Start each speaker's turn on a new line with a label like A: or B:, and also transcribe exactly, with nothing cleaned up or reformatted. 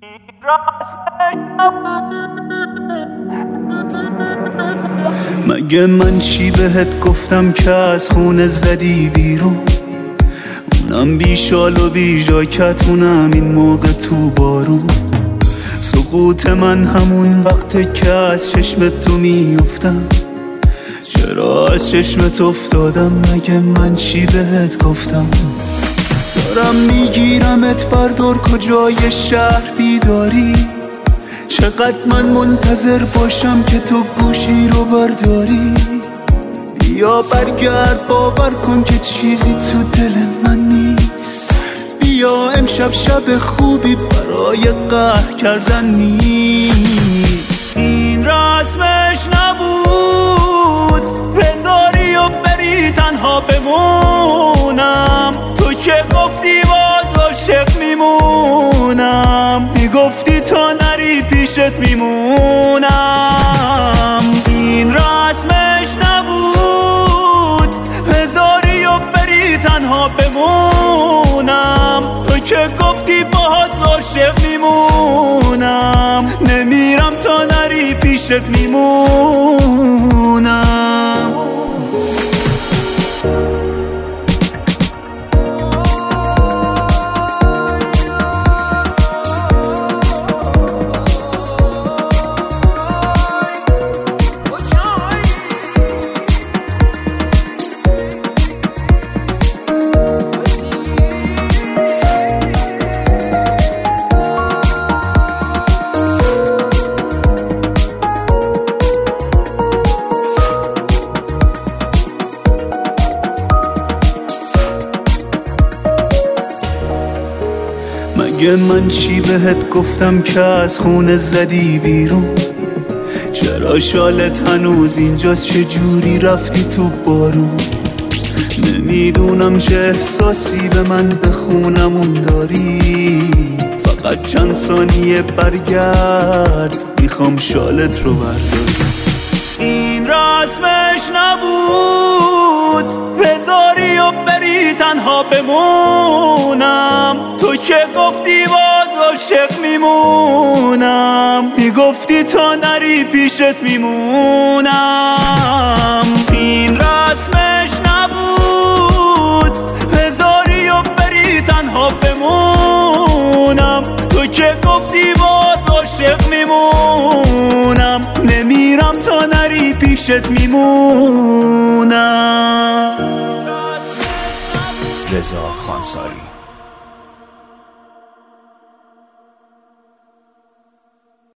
A: مگه من چی بهت گفتم که از خونه زدی بیرون؟ اونم بی شال و بی ژاکتونم این موقع تو بارون. سقوط من همون وقته که از چشمت تو میافتم. چرا از چشمت افتادم؟ مگه من چی بهت گفتم؟ دارم میگیرمت بردار کجای شهر بیداری. چقدر من منتظر باشم که تو گوشی رو برداری. بیا برگرد باور کن که چیزی تو دل من نیست. بیا امشب شب خوبی برای قهر کردن نیست. این رسمش نبود بذاری و بری تنها بمونم. تو که گفتی باد عاشق میمونم. میگفتی تا نری پیشت میمونم. این رسمش نبود بذاری و بری تنها بمونم. تو که گفتی باهات عاشق میمونم. نمیرم تا نری پیشت میمونم. مگه من چی بهت گفتم که از خونه زدی بیرون؟ چرا شالت هنوز اینجاست؟ چه جوری رفتی تو بارون؟ نمیدونم چه احساسی به من به خونمون داری. فقط چند ثانیه برگرد میخوام شالت رو برداری. این رسمش نبود بذاری و بری تنها بمونم. تو که گفتی باد عاشق میمونم. میگفتی تا نری پیشت میمونم. این رسمش نبود بذاری و بری تنها بمونم. تو که گفتی باد عاشق میمونم. نمیرم تا نری پیشت میمونم.
B: رضا خانساری.